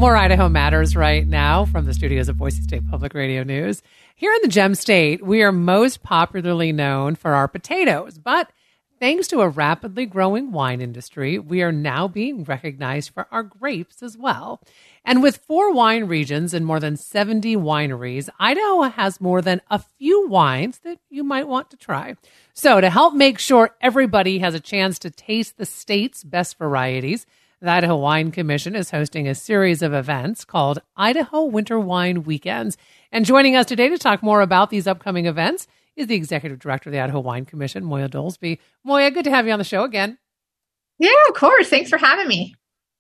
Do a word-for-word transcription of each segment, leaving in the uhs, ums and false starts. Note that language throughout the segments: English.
More Idaho Matters right now from the studios of Boise State Public Radio News. Here in the Gem State, we are most popularly known for our potatoes, but thanks to a rapidly growing wine industry, we are now being recognized for our grapes as well. And with four wine regions and more than seventy wineries, Idaho has more than a few wines that you might want to try. So to help make sure everybody has a chance to taste the state's best varieties, the Idaho Wine Commission is hosting a series of events called Idaho Winter Wine Weekends. And joining us today to talk more about these upcoming events is the Executive Director of the Idaho Wine Commission, Moya Dolsby. Moya, good to have you on the show again. Yeah, of course. Thanks for having me.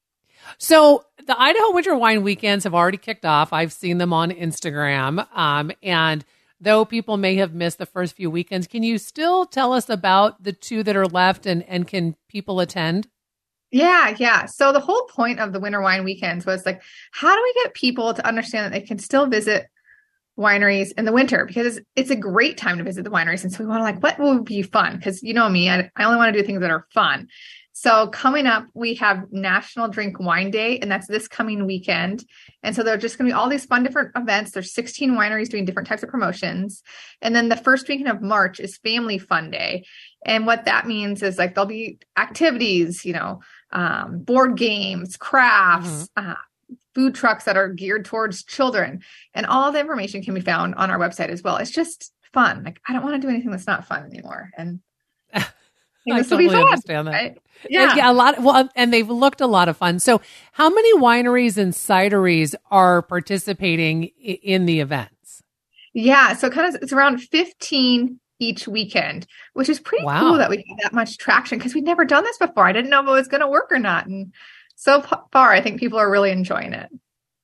So the Idaho Winter Wine Weekends have already kicked off. I've seen them on Instagram. Um, and though people may have missed the first few weekends, can you still tell us about the two that are left and, and can people attend? Yeah, yeah. So the whole point of the Winter Wine Weekends was like, how do we get people to understand that they can still visit wineries in the winter? Because it's a great time to visit the wineries. And so we want to like, what will be fun? Because you know me, I, I only want to do things that are fun. So coming up, we have National Drink Wine Day, and that's this coming weekend. And so there are just going to be all these fun different events. There's sixteen wineries doing different types of promotions. And then the first weekend of March is Family Fun Day. And what that means is like there'll be activities, you know, um, board games, crafts, mm-hmm. uh, food trucks that are geared towards children. And all the information can be found on our website as well. It's just fun. Like, I don't want to do anything that's not fun anymore. And I totally fun, understand that. Right? Yeah. yeah, a lot. Well, and they've looked a lot of fun. So, how many wineries and cideries are participating I- in the events? Yeah, so kind of it's around fifteen each weekend, which is pretty wow. cool that we have that much traction because we've never done this before. I didn't know if it was going to work or not, and so far, I think people are really enjoying it.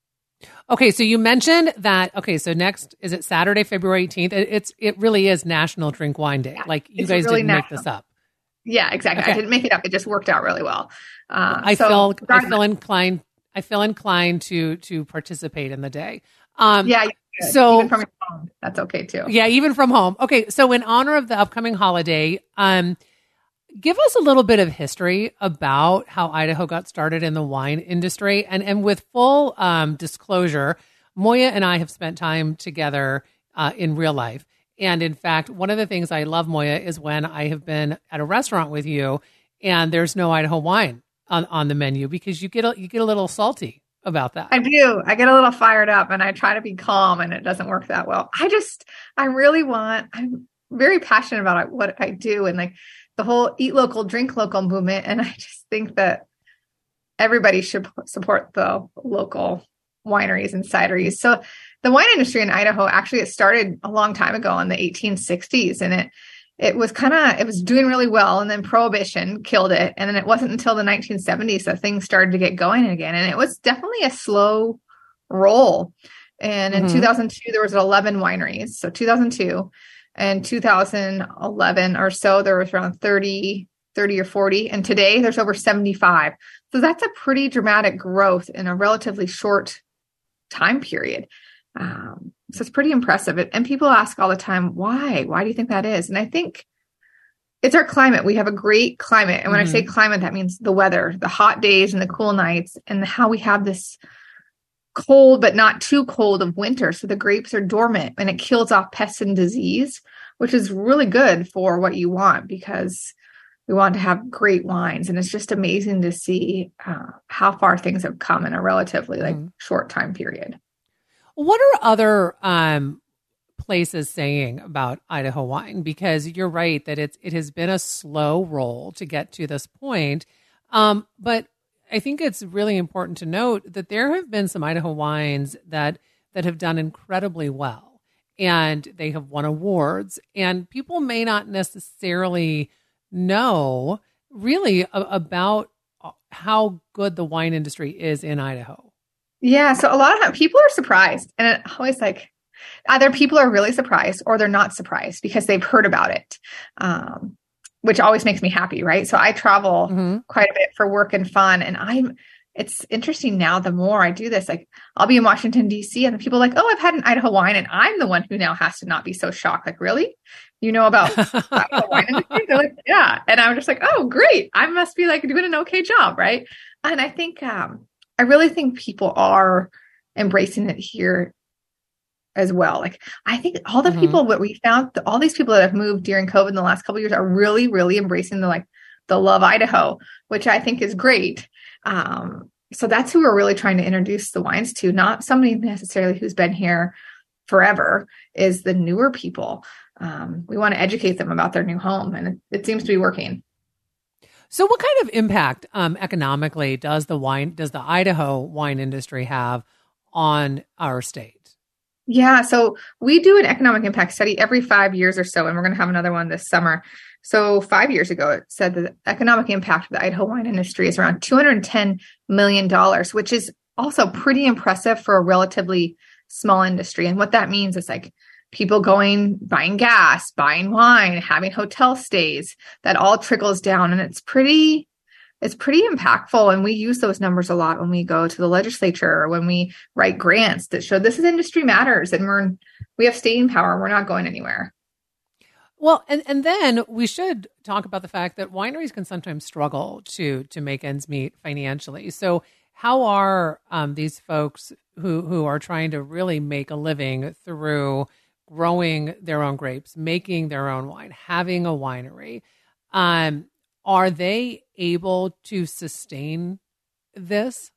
Okay, so you mentioned that. Okay, so next is it Saturday, February eighteenth? It, it's it really is National Drink Wine Day. Yeah, like you guys really didn't national. make this up. Yeah, exactly. Okay. I didn't make it up. It just worked out really well. Um, I so feel I feel inclined. I feel inclined to to participate in the day. Um, yeah. So even from your home, that's okay too. Yeah, even from home. Okay, so in honor of the upcoming holiday, um, give us a little bit of history about how Idaho got started in the wine industry, and and with full um, disclosure, Moya and I have spent time together uh, in real life. And in fact, one of the things I love, Moya, is when I have been at a restaurant with you and there's no Idaho wine on, on the menu because you get a, you get a little salty about that. I do. I get a little fired up and I try to be calm and it doesn't work that well. I just, I really want, I'm very passionate about what I do and like the whole eat local, drink local movement. And I just think that everybody should support the local wineries and cideries. So the wine industry in Idaho, actually, it started a long time ago in the eighteen sixties, and it it was kind of, it was doing really well, and then Prohibition killed it, and then it wasn't until the nineteen seventies that things started to get going again, and it was definitely a slow roll. And in mm-hmm. two thousand two, there was eleven wineries, so two thousand two, and two thousand eleven or so, there was around thirty, thirty or forty, and today there's over seventy-five. So that's a pretty dramatic growth in a relatively short time period. Um, so it's pretty impressive. And people ask all the time, why? Why do you think that is? And I think it's our climate. We have a great climate. And when mm-hmm. I say climate, that means the weather, the hot days and the cool nights, and how we have this cold, but not too cold of winter. So the grapes are dormant and it kills off pests and disease, which is really good for what you want because we want to have great wines. And it's just amazing to see uh, how far things have come in a relatively like mm-hmm. short time period. What are other um, places saying about Idaho wine? Because you're right that it's it has been a slow roll to get to this point. Um, but I think it's really important to note that there have been some Idaho wines that that have done incredibly well, and they have won awards. And people may not necessarily know really a- about how good the wine industry is in Idaho. Yeah. So a lot of people are surprised, and it always like either people are really surprised or they're not surprised because they've heard about it, um, which always makes me happy. Right. So I travel mm-hmm. quite a bit for work and fun. And I'm, it's interesting now, the more I do this, like I'll be in Washington, D C and the people are like, oh, I've had an Idaho wine. And I'm the one who now has to not be so shocked. Like, really? You know about Idaho wine industry? They're like, yeah. And I'm just like, oh, great. I must be like doing an okay job. Right. And I think, um, I really think people are embracing it here as well. Like, I think all the mm-hmm. people that we found, all these people that have moved during COVID in the last couple of years are really, really embracing the like the love Idaho, which I think is great. Um, so that's who we're really trying to introduce the wines to, not somebody necessarily who's been here forever, is the newer people. Um, we want to educate them about their new home, and it, it seems to be working. So what kind of impact um, economically does the wine, does the Idaho wine industry have on our state? Yeah, so we do an economic impact study every five years or so, and we're going to have another one this summer. So five years ago, it said that the economic impact of the Idaho wine industry is around two hundred ten million dollars, which is also pretty impressive for a relatively small industry. And what that means is like people going, buying gas, buying wine, having hotel stays, that all trickles down. And it's pretty, it's pretty impactful. And we use those numbers a lot when we go to the legislature or when we write grants that show this is industry matters and we're, we have staying power. We're not going anywhere. Well, and, and then we should talk about the fact that wineries can sometimes struggle to, to make ends meet financially. So how are um, these folks who, who are trying to really make a living through growing their own grapes, making their own wine, having a winery, um, are they able to sustain this?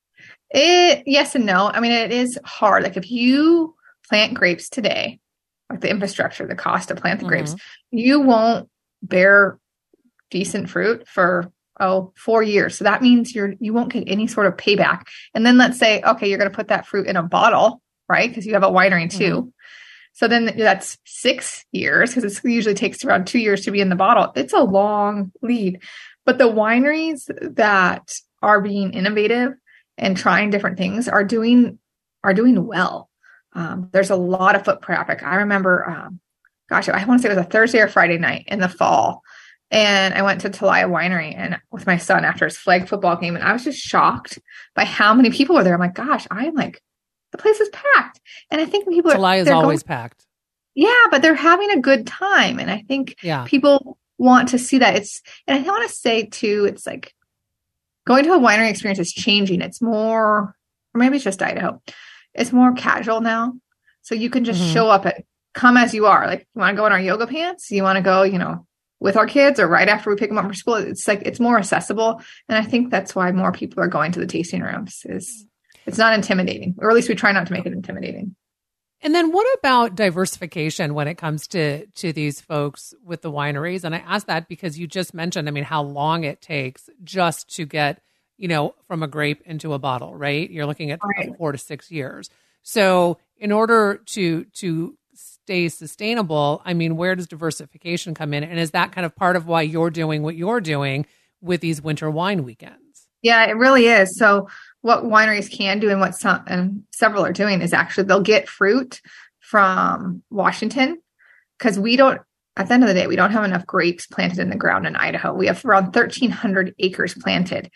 It, yes and no. I mean, it is hard. Like if you plant grapes today, like the infrastructure, the cost to plant the mm-hmm. grapes, you won't bear decent fruit for, oh, four years. So that means you're, you won't get any sort of payback. And then let's say, okay, you're going to put that fruit in a bottle, right? Because you have a winery too. Mm-hmm. So then that's six years because it usually takes around two years to be in the bottle. It's a long lead. But the wineries that are being innovative and trying different things are doing, are doing well. Um, there's a lot of foot traffic. I remember, um, gosh, I want to say it was a Thursday or Friday night in the fall. And I went to Talia Winery and with my son after his flag football game. And I was just shocked by how many people were there. I'm like, gosh, I'm like, the place is packed. And I think people are. Talia is always going, packed. Yeah, but they're having a good time. And I think yeah. people want to see that. It's, and I want to say too, it's like going to a winery experience is changing. It's more, or maybe it's just Idaho. It's more casual now. So you can just mm-hmm. show up and come as you are. Like, you want to go in our yoga pants? You want to go, you know, with our kids or right after we pick them up from school? It's like, it's more accessible. And I think that's why more people are going to the tasting rooms. Is it's not intimidating, or at least we try not to make it intimidating. And then what about diversification when it comes to, to these folks with the wineries? And I ask that because you just mentioned, I mean, how long it takes just to get, you know, from a grape into a bottle, right? You're looking at right. four to six years. So in order to, to stay sustainable, I mean, where does diversification come in? And is that kind of part of why you're doing what you're doing with these winter wine weekends? Yeah, it really is. So what wineries can do and what some and several are doing is actually they'll get fruit from Washington because we don't, at the end of the day, we don't have enough grapes planted in the ground in Idaho. We have around thirteen hundred acres planted.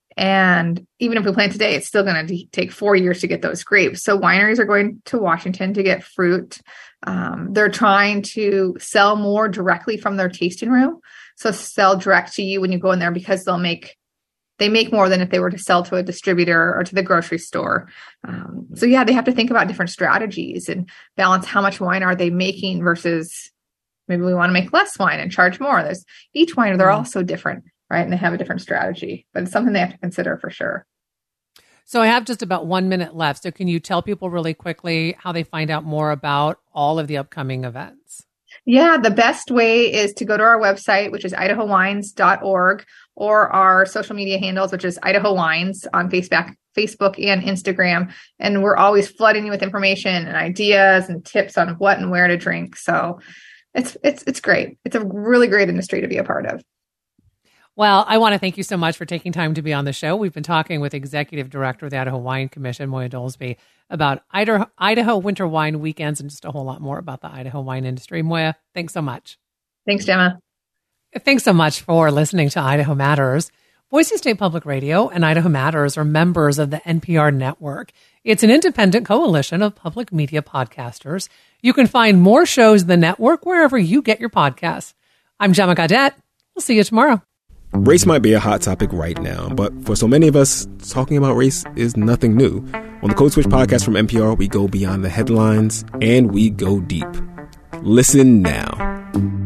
And even if we plant today, it's still going to take four years to get those grapes. So wineries are going to Washington to get fruit. Um, they're trying to sell more directly from their tasting room. So sell direct to you when you go in there because they'll make They make more than if they were to sell to a distributor or to the grocery store. Um, so yeah, they have to think about different strategies and balance how much wine are they making versus maybe we want to make less wine and charge more. There's each wine, they're all so different, right? And they have a different strategy, but it's something they have to consider for sure. So I have just about one minute left. So can you tell people really quickly how they find out more about all of the upcoming events? Yeah, the best way is to go to our website, which is idaho wines dot org, or our social media handles, which is Idaho Wines on Facebook, Facebook and Instagram. And we're always flooding you with information and ideas and tips on what and where to drink. So it's it's it's great. It's a really great industry to be a part of. Well, I want to thank you so much for taking time to be on the show. We've been talking with Executive Director of the Idaho Wine Commission, Moya Dolsby, about Idaho, Idaho winter wine weekends and just a whole lot more about the Idaho wine industry. Moya, thanks so much. Thanks, Gemma. Thanks so much for listening to Idaho Matters. Boise State Public Radio and Idaho Matters are members of the N P R network. It's an independent coalition of public media podcasters. You can find more shows in the network wherever you get your podcasts. I'm Gemma Gaudette. We'll see you tomorrow. Race might be a hot topic right now, but for so many of us, talking about race is nothing new. On the Code Switch podcast from N P R, we go beyond the headlines and we go deep. Listen now.